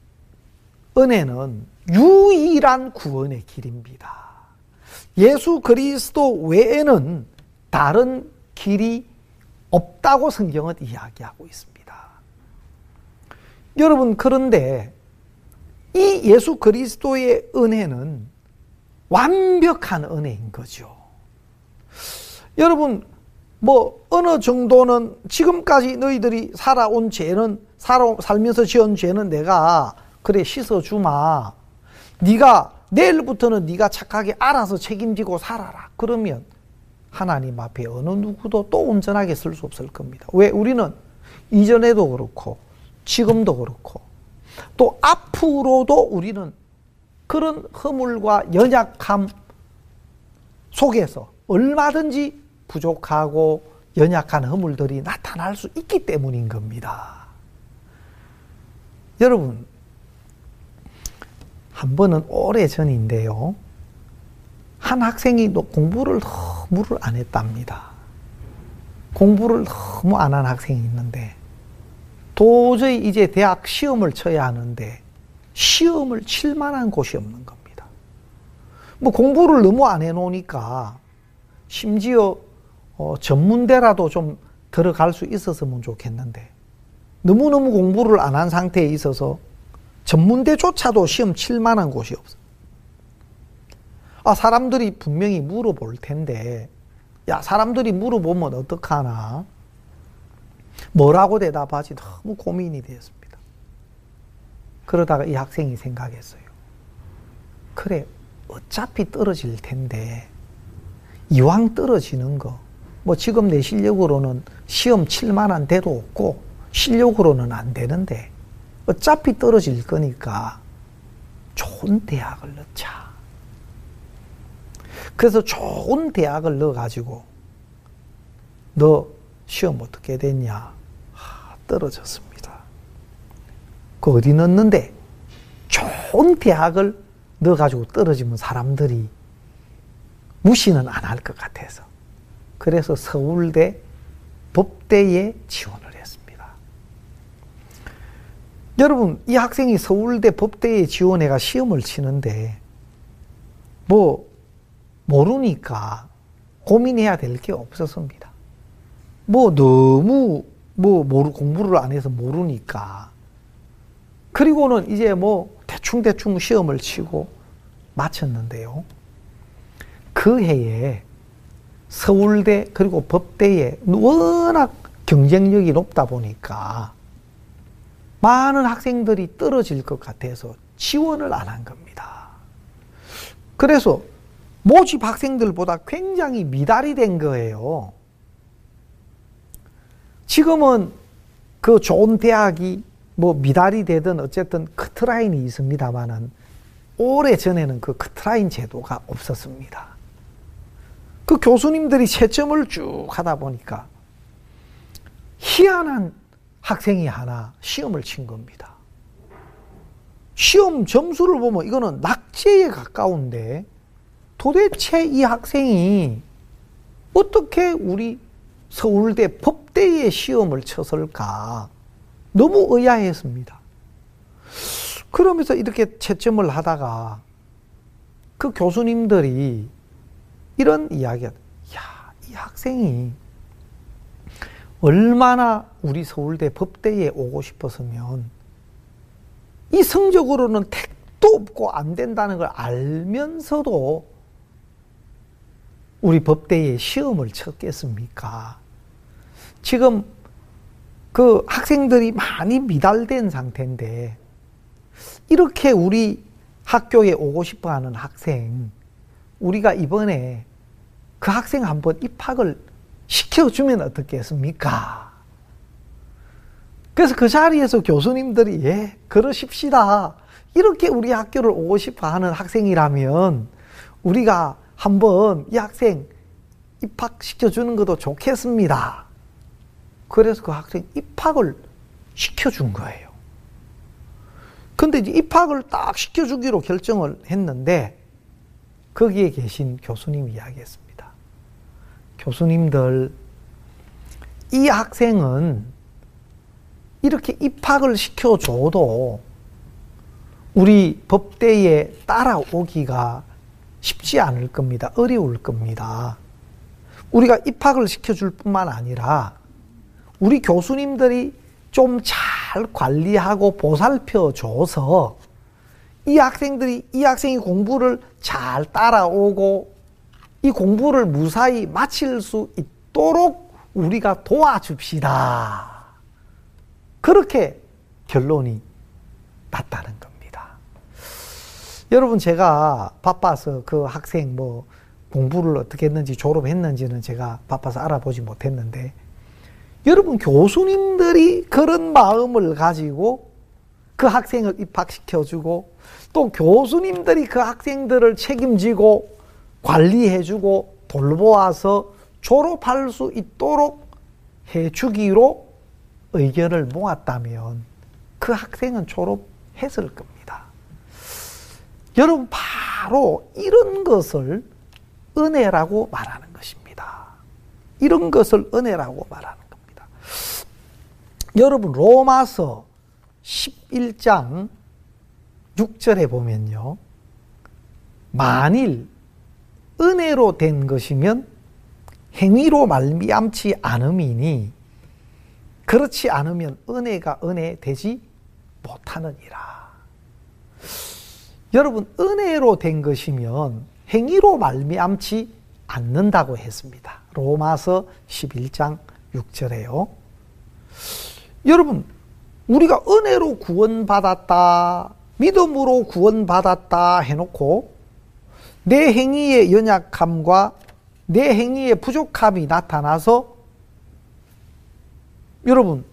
은혜는 유일한 구원의 길입니다. 예수 그리스도 외에는 다른 길이 없다고 성경은 이야기하고 있습니다. 여러분 그런데 이 예수 그리스도의 은혜는 완벽한 은혜인 거죠. 여러분 뭐 어느 정도는 지금까지 너희들이 살아온 죄는 살아, 살면서 지은 죄는 내가 그래 씻어주마. 네가 내일부터는 네가 착하게 알아서 책임지고 살아라. 그러면 하나님 앞에 어느 누구도 또 온전하게 쓸 수 없을 겁니다. 왜? 우리는 이전에도 그렇고 지금도 그렇고 또 앞으로도 우리는 그런 허물과 연약함 속에서 얼마든지 부족하고 연약한 허물들이 나타날 수 있기 때문인 겁니다. 여러분 한 번은 오래전인데요. 한 학생이 공부를 너무를 안 했답니다. 공부를 너무 안 한 학생이 있는데 도저히 이제 대학 시험을 쳐야 하는데 시험을 칠 만한 곳이 없는 겁니다. 뭐 공부를 너무 안 해놓으니까 심지어 어, 전문대라도 좀 들어갈 수 있었으면 좋겠는데 너무너무 공부를 안 한 상태에 있어서 전문대조차도 시험 칠 만한 곳이 없어요. 아, 사람들이 분명히 물어볼 텐데, 야, 사람들이 물어보면 어떡하나? 뭐라고 대답하지? 너무 고민이 되었습니다. 그러다가 이 학생이 생각했어요. 그래, 어차피 떨어질 텐데, 이왕 떨어지는 거, 뭐 지금 내 실력으로는 시험 칠 만한 데도 없고, 실력으로는 안 되는데, 어차피 떨어질 거니까 좋은 대학을 넣자. 그래서 좋은 대학을 넣어가지고 너 시험 어떻게 됐냐? 하, 떨어졌습니다. 그 어디 넣는데? 좋은 대학을 넣어가지고 떨어지면 사람들이 무시는 안 할 것 같아서 그래서 서울대 법대에 지원을 했습니다. 여러분, 이 학생이 서울대 법대에 지원해가 시험을 치는데 뭐 모르니까 고민해야 될 게 없었습니다. 뭐 너무 뭐 모르 공부를 안 해서 모르니까. 그리고는 이제 뭐 대충대충 시험을 치고 마쳤는데요. 그 해에 서울대 그리고 법대에 워낙 경쟁력이 높다 보니까 많은 학생들이 떨어질 것 같아서 지원을 안 한 겁니다. 그래서 모집 학생들보다 굉장히 미달이 된 거예요. 지금은 그 좋은 대학이 뭐 미달이 되든 어쨌든 커트라인이 있습니다만은 오래전에는 그 커트라인 제도가 없었습니다. 그 교수님들이 채점을 쭉 하다 보니까 희한한 학생이 하나 시험을 친 겁니다. 시험 점수를 보면 이거는 낙제에 가까운데 도대체 이 학생이 어떻게 우리 서울대 법대에 시험을 쳤을까? 너무 의아했습니다. 그러면서 이렇게 채점을 하다가 그 교수님들이 이런 이야기가, 야, 이 학생이 얼마나 우리 서울대 법대에 오고 싶었으면 이 성적으로는 택도 없고 안 된다는 걸 알면서도 우리 법대에 시험을 쳤겠습니까? 지금 그 학생들이 많이 미달된 상태인데 이렇게 우리 학교에 오고 싶어 하는 학생, 우리가 이번에 그 학생 한번 입학을 시켜주면 어떻겠습니까? 그래서 그 자리에서 교수님들이 예, 그러십시다. 이렇게 우리 학교를 오고 싶어 하는 학생이라면 우리가 한번 이 학생 입학시켜주는 것도 좋겠습니다. 그래서 그 학생 입학을 시켜준 거예요. 근데 이제 입학을 딱 시켜주기로 결정을 했는데 거기에 계신 교수님이 이야기했습니다. 교수님들, 이 학생은 이렇게 입학을 시켜줘도 우리 법대에 따라오기가 쉽지 않을 겁니다. 어려울 겁니다. 우리가 입학을 시켜줄 뿐만 아니라 우리 교수님들이 좀 잘 관리하고 보살펴줘서 이 학생들이, 이 학생이 공부를 잘 따라오고 이 공부를 무사히 마칠 수 있도록 우리가 도와줍시다. 그렇게 결론이 났다는 겁니다. 여러분, 제가 바빠서 그 학생 뭐 공부를 어떻게 했는지 졸업했는지는 제가 바빠서 알아보지 못했는데 여러분, 교수님들이 그런 마음을 가지고 그 학생을 입학시켜주고 또 교수님들이 그 학생들을 책임지고 관리해주고 돌보아서 졸업할 수 있도록 해주기로 의견을 모았다면 그 학생은 졸업했을 겁니다. 여러분, 바로 이런 것을 은혜라고 말하는 것입니다. 이런 것을 은혜라고 말하는 겁니다. 여러분, 로마서 십일 장 육 절에 보면요, 만일 은혜로 된 것이면 행위로 말미암지 않음이니 그렇지 않으면 은혜가 은혜 되지 못하느니라. 여러분, 은혜로 된 것이면 행위로 말미암지 않는다고 했습니다. 로마서 십일 장 육 절에요. 여러분, 우리가 은혜로 구원받았다, 믿음으로 구원받았다 해놓고 내 행위의 연약함과 내 행위의 부족함이 나타나서 여러분,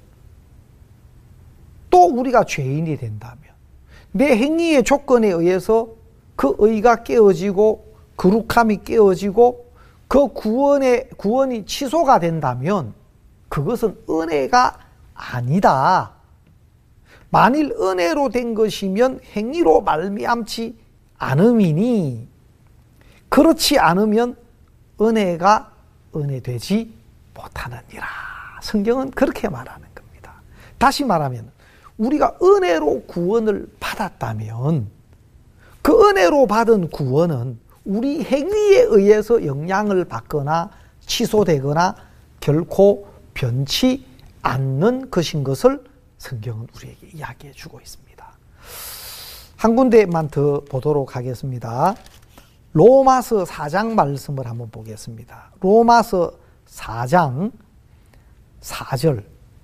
또 우리가 죄인이 된다면 내 행위의 조건에 의해서 그 의가 깨어지고 거룩함이 깨어지고 그 구원의, 구원이 취소가 된다면 그것은 은혜가 아니다. 만일 은혜로 된 것이면 행위로 말미암지 않음이니 그렇지 않으면 은혜가 은혜되지 못하느니라. 성경은 그렇게 말하는 겁니다. 다시 말하면 우리가 은혜로 구원을 받았다면 그 은혜로 받은 구원은 우리 행위에 의해서 영향을 받거나 취소되거나 결코 변치 않는 것인 것을 성경은 우리에게 이야기해 주고 있습니다. 한 군데만 더 보도록 하겠습니다. 로마서 사 장 말씀을 한번 보겠습니다. 로마서 사 장 사 절.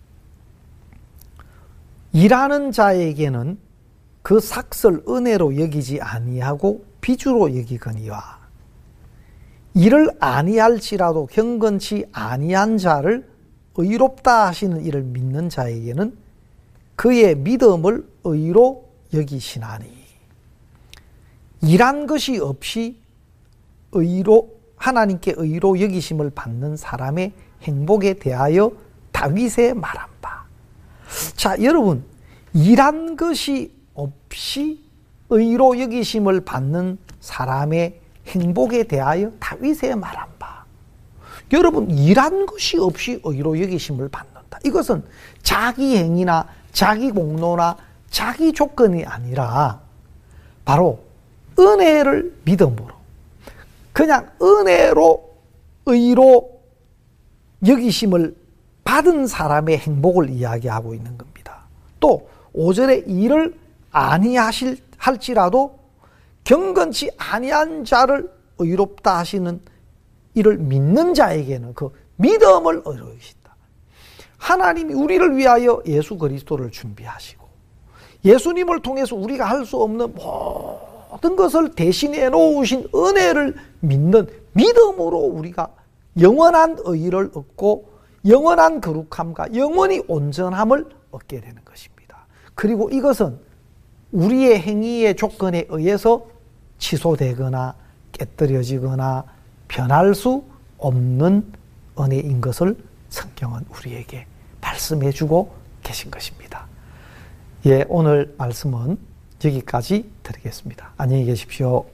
일하는 자에게는 그 삭설 은혜로 여기지 아니하고 비주로 여기거니와 이를 아니할지라도 경건치 아니한 자를 의롭다 하시는 이를 믿는 자에게는 그의 믿음을 의로 여기시나니 일한 것이 없이 의로 하나님께 의로 여기심을 받는 사람의 행복에 대하여 다윗의 말한 바. 자, 여러분, 일한 것이 없이 의로 여기심을 받는 사람의 행복에 대하여 다윗의 말한 바. 여러분, 일한 것이 없이 의로 여기심을 받는다. 이것은 자기 행위나 자기 공로나 자기 조건이 아니라 바로 은혜를 믿음으로 그냥 은혜로 의로 여기심을 받은 사람의 행복을 이야기하고 있는 겁니다. 또 오 절에 이를 아니하실 할지라도 경건치 아니한 자를 의롭다 하시는 이를 믿는 자에게는 그 믿음을 의로 여기신다. 하나님이 우리를 위하여 예수 그리스도를 준비하시고 예수님을 통해서 우리가 할 수 없는 모든 것을 대신해 놓으신 은혜를 믿는 믿음으로 우리가 영원한 의를 얻고 영원한 거룩함과 영원히 온전함을 얻게 되는 것입니다. 그리고 이것은 우리의 행위의 조건에 의해서 취소되거나 깨뜨려지거나 변할 수 없는 은혜인 것을 성경은 우리에게 말씀해 주고 계신 것입니다. 예, 오늘 말씀은 여기까지 드리겠습니다. 안녕히 계십시오.